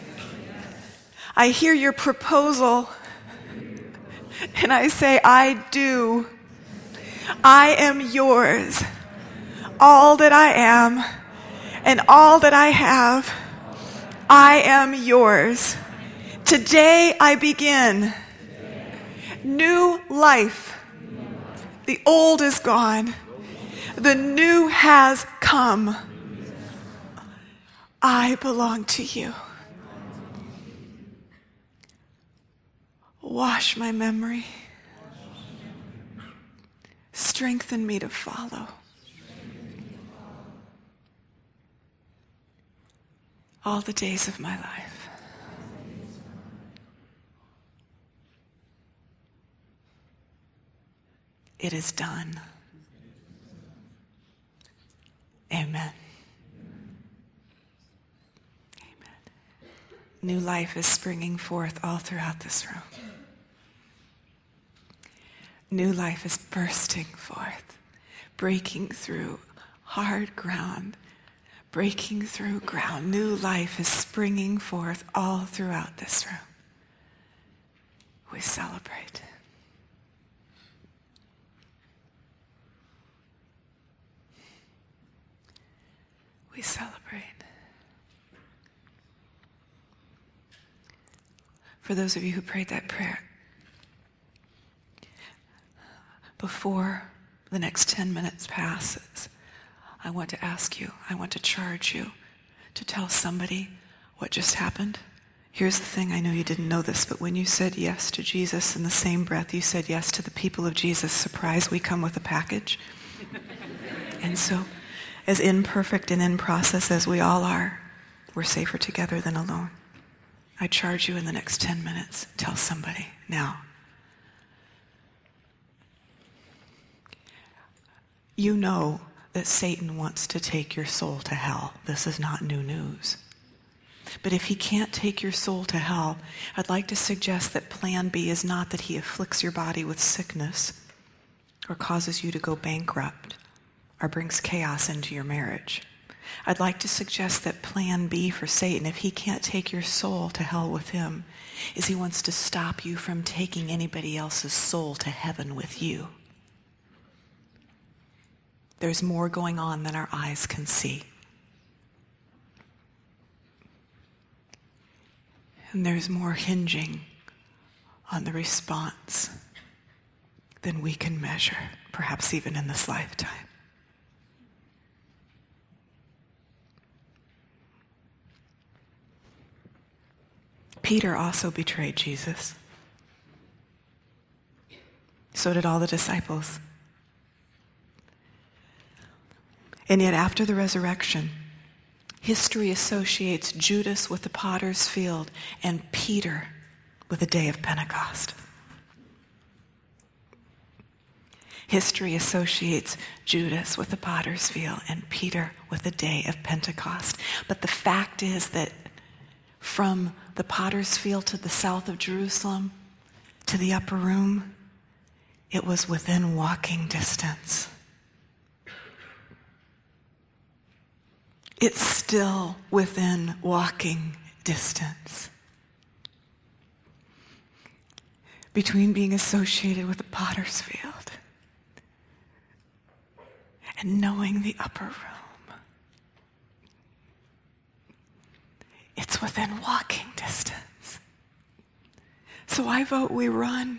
I hear your proposal, and I say, I do. I am yours. All that I am and all that I have, I am yours. Today I begin new life. The old is gone. The new has come. I belong to you. Wash my memory. Strengthen me to follow. All the days of my life. It is done. Amen. Amen. New life is springing forth all throughout this room. New life is bursting forth, breaking through hard ground, breaking through ground. New life is springing forth all throughout this room. We celebrate. We celebrate. For those of you who prayed that prayer, before the next 10 minutes passes, I want to ask you, I want to charge you to tell somebody what just happened? Here's the thing, I know you didn't know this, but when you said yes to Jesus, in the same breath you said yes to the people of Jesus. Surprise, we come with a package. And so, as imperfect and in process as we all are, we're safer together than alone. I charge you in the next 10 minutes, tell somebody now. You know that Satan wants to take your soul to hell. This is not new news. But if he can't take your soul to hell, I'd like to suggest that plan B is not that he afflicts your body with sickness or causes you to go bankrupt or brings chaos into your marriage. I'd like to suggest that plan B for Satan, if he can't take your soul to hell with him, is he wants to stop you from taking anybody else's soul to heaven with you. There's more going on than our eyes can see. And there's more hinging on the response than we can measure, perhaps even in this lifetime. Peter also betrayed Jesus. So did all the disciples. And yet after the resurrection, history associates Judas with the potter's field and Peter with the day of Pentecost. History associates Judas with the potter's field and Peter with the day of Pentecost. But the fact is that from the potter's field to the south of Jerusalem, to the upper room, it was within walking distance. It's still within walking distance. Between being associated with the potter's field and knowing the upper room, it's within walking distance. So I vote we run.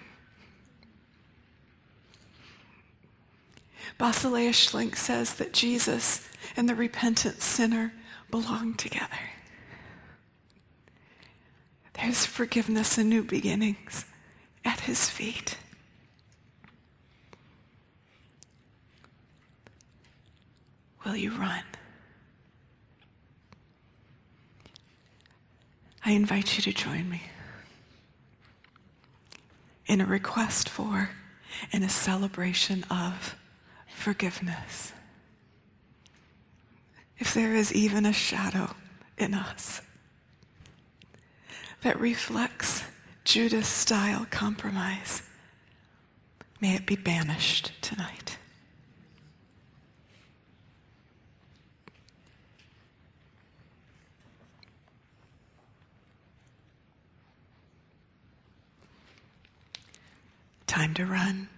Basileus Schlink says that Jesus and the repentant sinner belong together. There's forgiveness and new beginnings at his feet. Will you run? I invite you to join me in a request for and a celebration of forgiveness. If there is even a shadow in us that reflects Judas-style compromise, may it be banished tonight. Time to run.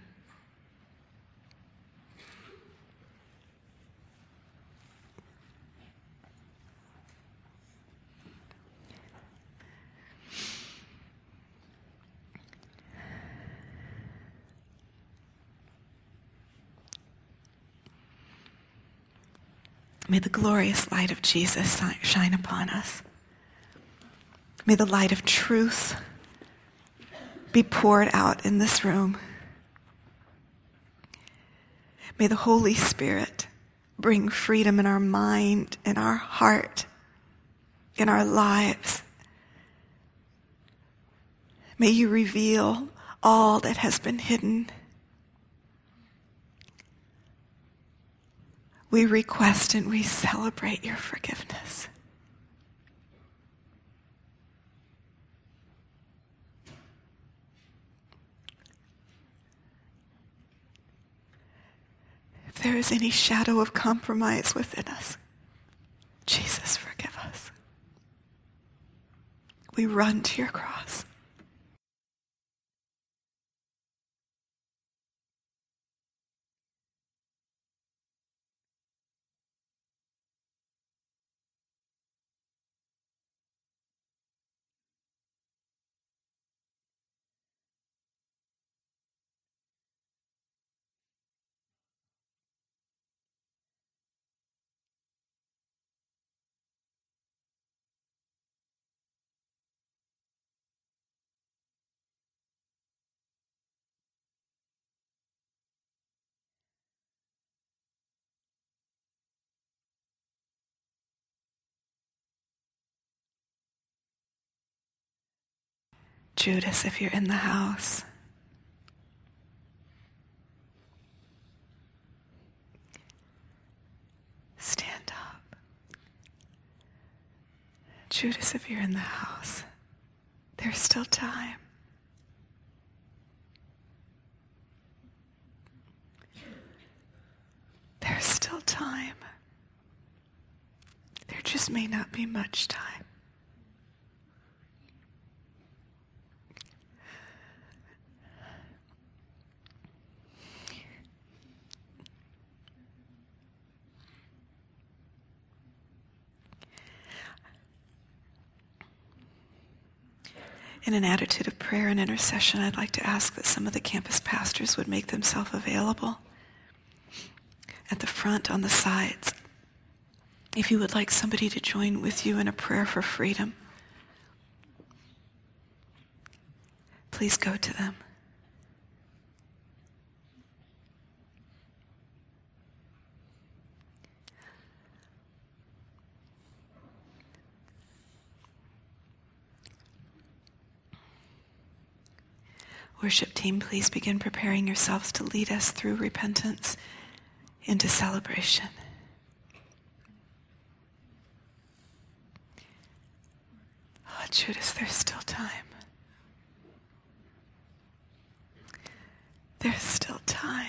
May the glorious light of Jesus shine upon us. May the light of truth be poured out in this room. May the Holy Spirit bring freedom in our mind, in our heart, in our lives. May you reveal all that has been hidden. We request and we celebrate your forgiveness. If there is any shadow of compromise within us, Jesus, forgive us. We run to your cross. Judas, if you're in the house. Stand up. Judas, if you're in the house, there's still time. There's still time. There just may not be much time. In an attitude of prayer and intercession, I'd like to ask that some of the campus pastors would make themselves available at the front, on the sides. If you would like somebody to join with you in a prayer for freedom, please go to them. Worship team, please begin preparing yourselves to lead us through repentance into celebration. Oh, Judas, there's still time. There's still time.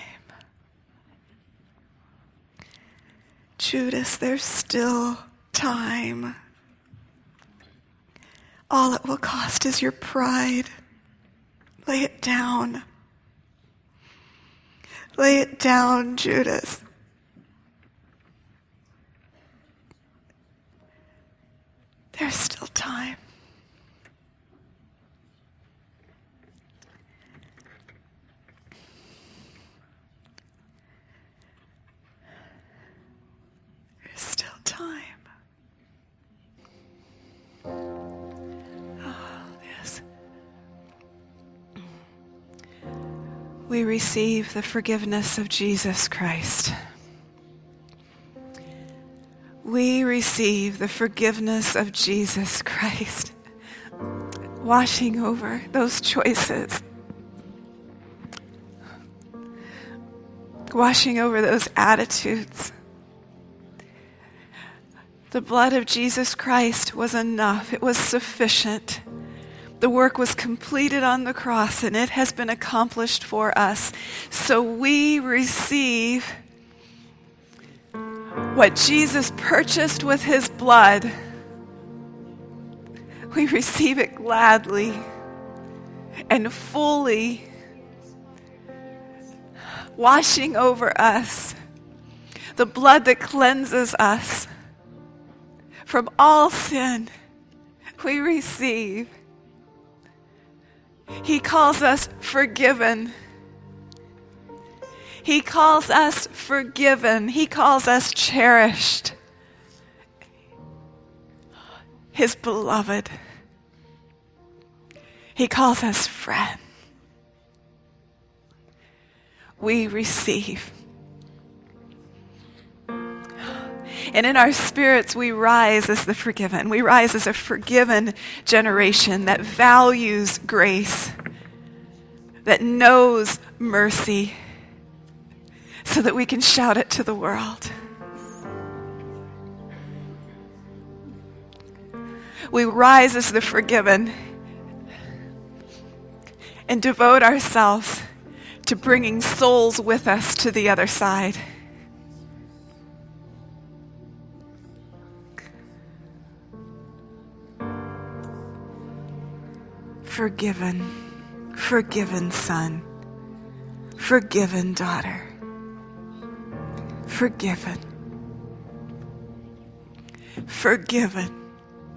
Judas, there's still time. All it will cost is your pride. Lay it down. Lay it down, Judas. There's still time. There's still time. Oh, yes. We receive the forgiveness of Jesus Christ. We receive the forgiveness of Jesus Christ, washing over those choices, washing over those attitudes. The blood of Jesus Christ was enough. It was sufficient. The work was completed on the cross, and it has been accomplished for us. So we receive what Jesus purchased with his blood. We receive it gladly and fully, washing over us. The blood that cleanses us from all sin, we receive. He calls us forgiven. He calls us forgiven. He calls us cherished. His beloved. He calls us friend. We receive. And in our spirits, we rise as the forgiven. We rise as a forgiven generation that values grace, that knows mercy, so that we can shout it to the world. We rise as the forgiven and devote ourselves to bringing souls with us to the other side. Forgiven, forgiven son, forgiven daughter, forgiven, forgiven,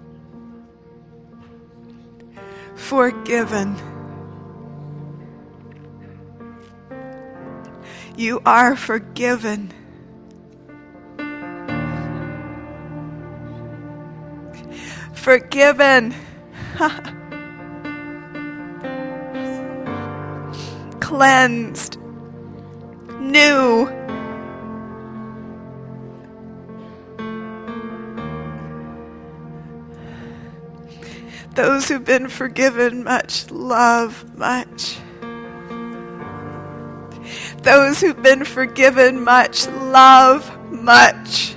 forgiven. You are forgiven. Forgiven. Cleansed, new. Those who've been forgiven much love much. Those who've been forgiven much love much.